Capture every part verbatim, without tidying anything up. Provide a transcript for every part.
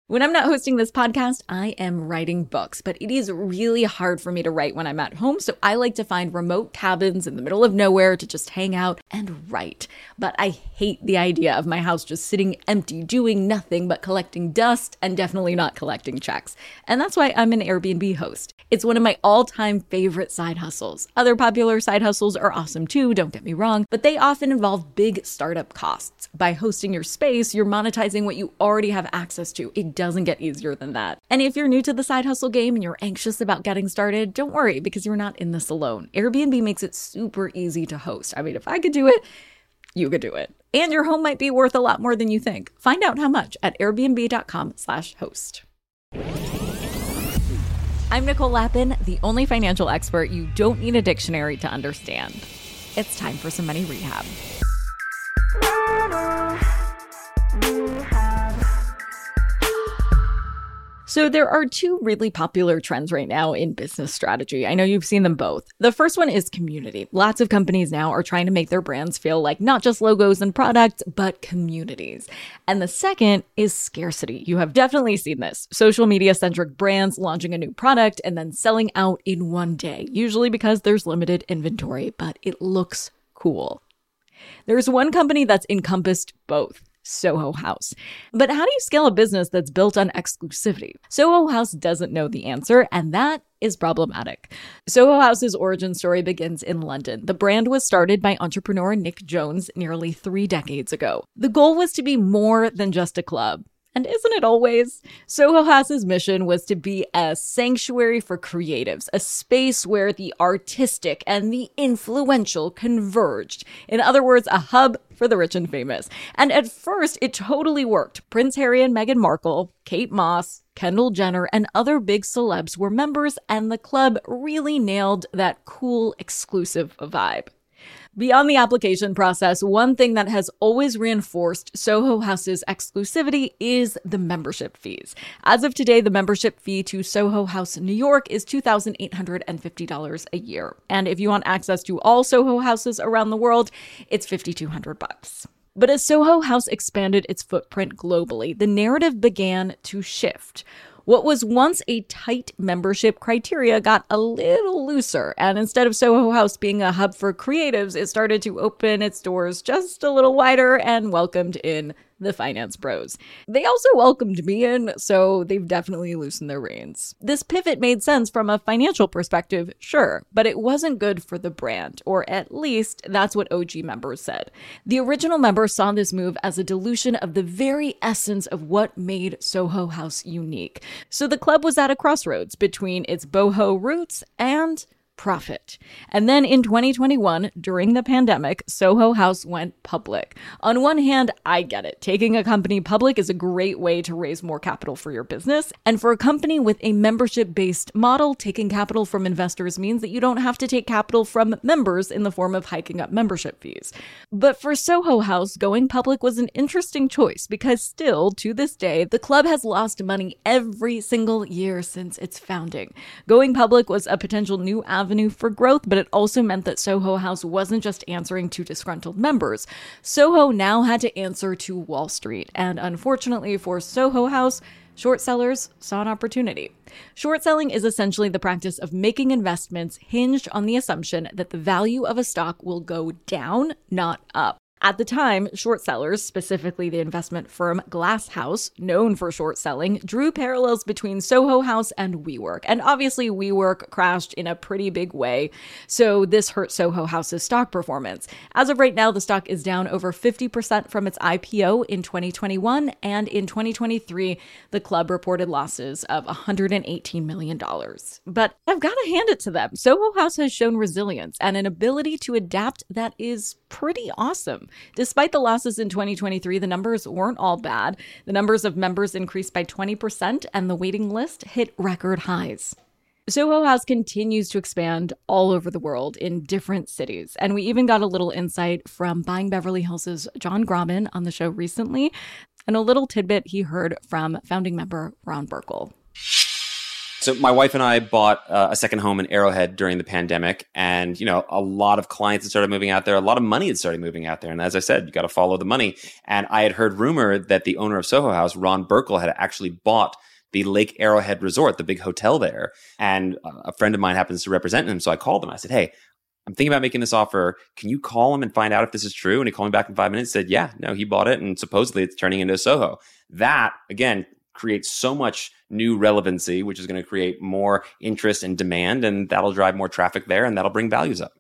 When I'm not hosting this podcast, I am writing books, but it is really hard for me to write when I'm at home, so I like to find remote cabins in the middle of nowhere to just hang out and write. But I hate the idea of my house just sitting empty, doing nothing but collecting dust and definitely not collecting checks. And that's why I'm an Airbnb host. It's one of my all-time favorite side hustles. Other popular side hustles are awesome too, don't get me wrong, but they often involve big startup costs. By hosting your space, you're monetizing what you already have access to. It doesn't get easier than that. And if you're new to the side hustle game and you're anxious about getting started, don't worry, because you're not in this alone. Airbnb makes it super easy to host. I mean, if I could do it, you could do it. And your home might be worth a lot more than you think. Find out how much at airbnb.com slash host. I'm Nicole Lappin, the only financial expert you don't need a dictionary to understand. It's time for some money rehab. So there are two really popular trends right now in business strategy. I know you've seen them both. The first one is community. Lots of companies now are trying to make their brands feel like not just logos and products, but communities. And the second is scarcity. You have definitely seen this. Social media-centric brands launching a new product and then selling out in one day, usually because there's limited inventory, but it looks cool. There's one company that's encompassed both. Soho House. But how do you scale a business that's built on exclusivity? Soho House doesn't know the answer, and that is problematic. Soho House's origin story begins in London. The brand was started by entrepreneur Nick Jones nearly three decades ago. The goal was to be more than just a club. And isn't it always? Soho House's mission was to be a sanctuary for creatives, a space where the artistic and the influential converged. In other words, a hub for the rich and famous. And at first, it totally worked. Prince Harry and Meghan Markle, Kate Moss, Kendall Jenner, and other big celebs were members, and the club really nailed that cool, exclusive vibe. Beyond the application process, one thing that has always reinforced Soho House's exclusivity is the membership fees. As of today, the membership fee to Soho House New York is two thousand eight hundred fifty dollars a year. And if you want access to all Soho Houses around the world, it's five thousand two hundred bucks. But as Soho House expanded its footprint globally, the narrative began to shift. What was once a tight membership criteria got a little looser, and instead of Soho House being a hub for creatives, it started to open its doors just a little wider and welcomed in the finance pros. They also welcomed me in, so they've definitely loosened their reins. This pivot made sense from a financial perspective, sure, but it wasn't good for the brand, or at least that's what O G members said. The original members saw this move as a dilution of the very essence of what made Soho House unique. So the club was at a crossroads between its boho roots and profit. And then in twenty twenty-one, during the pandemic, Soho House went public. On one hand, I get it. Taking a company public is a great way to raise more capital for your business. And for a company with a membership-based model, taking capital from investors means that you don't have to take capital from members in the form of hiking up membership fees. But for Soho House, going public was an interesting choice because still, to this day, the club has lost money every single year since its founding. Going public was a potential new avenue avenue for growth, but it also meant that Soho House wasn't just answering to disgruntled members. Soho now had to answer to Wall Street, and unfortunately for Soho House, short sellers saw an opportunity. Short selling is essentially the practice of making investments hinged on the assumption that the value of a stock will go down, not up. At the time, short sellers, specifically the investment firm Glass House, known for short selling, drew parallels between Soho House and WeWork. And obviously, WeWork crashed in a pretty big way, so this hurt Soho House's stock performance. As of right now, the stock is down over fifty percent from its I P O in twenty twenty-one, and in twenty twenty-three, the club reported losses of one hundred eighteen million dollars. But I've got to hand it to them. Soho House has shown resilience and an ability to adapt that is pretty awesome. Despite the losses in twenty twenty-three, the numbers weren't all bad. The numbers of members increased by twenty percent, and the waiting list hit record highs. Soho House continues to expand all over the world in different cities, and we even got a little insight from Buying Beverly Hills' John Grauman on the show recently, and a little tidbit he heard from founding member Ron Burkle. So my wife and I bought uh, a second home in Arrowhead during the pandemic. And, you know, a lot of clients had started moving out there. A lot of money had started moving out there. And as I said, you got to follow the money. And I had heard rumor that the owner of Soho House, Ron Burkle, had actually bought the Lake Arrowhead Resort, the big hotel there. And a friend of mine happens to represent him. So I called him. I said, hey, I'm thinking about making this offer. Can you call him and find out if this is true? And he called me back in five minutes and said, yeah, no, he bought it. And supposedly it's turning into a Soho. That, again, creates so much new relevancy, which is going to create more interest and demand. And that'll drive more traffic there and that'll bring values up.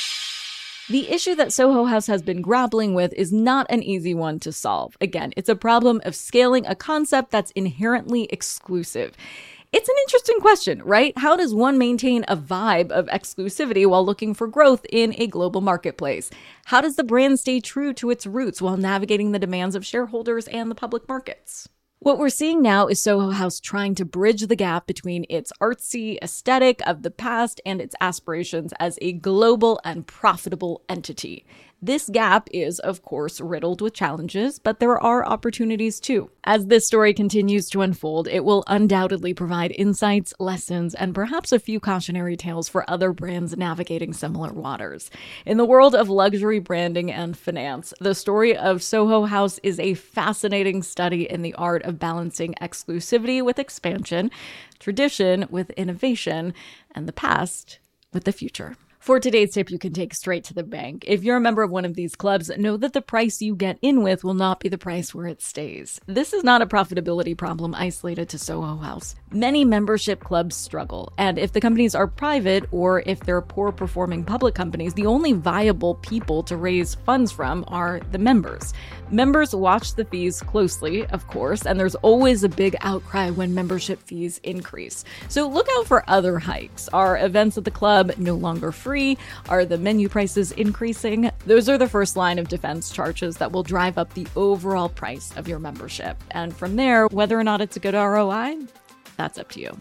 The issue that Soho House has been grappling with is not an easy one to solve. Again, it's a problem of scaling a concept that's inherently exclusive. It's an interesting question, right? How does one maintain a vibe of exclusivity while looking for growth in a global marketplace? How does the brand stay true to its roots while navigating the demands of shareholders and the public markets? What we're seeing now is Soho House trying to bridge the gap between its artsy aesthetic of the past and its aspirations as a global and profitable entity. This gap is, of course, riddled with challenges, but there are opportunities too. As this story continues to unfold, it will undoubtedly provide insights, lessons, and perhaps a few cautionary tales for other brands navigating similar waters. In the world of luxury branding and finance, the story of Soho House is a fascinating study in the art of balancing exclusivity with expansion, tradition with innovation, and the past with the future. For today's tip, you can take straight to the bank. If you're a member of one of these clubs, know that the price you get in with will not be the price where it stays. This is not a profitability problem isolated to Soho House. Many membership clubs struggle, and if the companies are private or if they're poor-performing public companies, the only viable people to raise funds from are the members. Members watch the fees closely, of course, and there's always a big outcry when membership fees increase. So look out for other hikes. Are events at the club no longer free? Are the menu prices increasing? Those are the first line of defense charges that will drive up the overall price of your membership. And from there, whether or not it's a good R O I, that's up to you.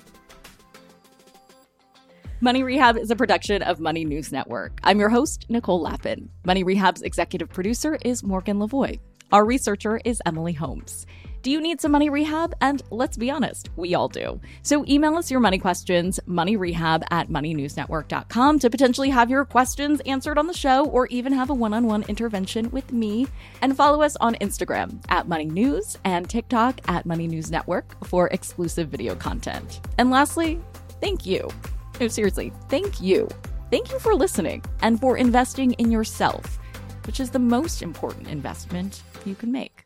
Money Rehab is a production of Money News Network. I'm your host, Nicole Lappin. Money Rehab's executive producer is Morgan Lavoie. Our researcher is Emily Holmes. Do you need some money rehab? And let's be honest, we all do. So email us your money questions, moneyrehab at money news network dot com to potentially have your questions answered on the show or even have a one-on-one intervention with me. And follow us on Instagram at Money News and TikTok at Money News Network for exclusive video content. And lastly, thank you. No, seriously, thank you. Thank you for listening and for investing in yourself, which is the most important investment you can make.